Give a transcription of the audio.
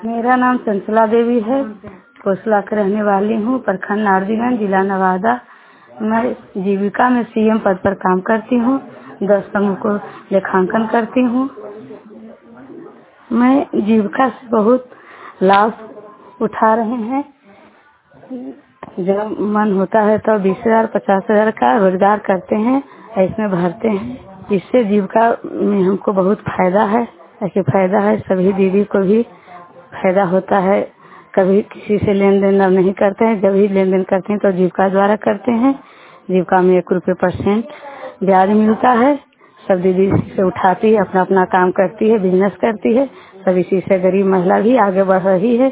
मेरा नाम चंचला देवी है। कोसला की रहने वाली हूँ। प्रखंड नारदीगंज, जिला नवादा। मैं जीविका में सीएम पद पर काम करती हूँ। 10 समूह को लेखांकन करती हूँ। मैं जीविका से बहुत लाभ उठा रहे हैं। जब मन होता है तो 20,000 50,000 का रोजगार करते हैं, इसमें भरते हैं। इससे जीविका में हमको बहुत फायदा है। ऐसे फायदा है, सभी दीदी को भी फायदा होता है। कभी किसी से लेन देन नहीं करते हैं। जब भी लेन देन करते हैं तो जीविका द्वारा करते हैं। जीविका में 1% ब्याज मिलता है। सब दीदी इसी से उठाती है, अपना अपना काम करती है, बिजनेस करती है। सब इसी से गरीब महिला भी आगे बढ़ रही है।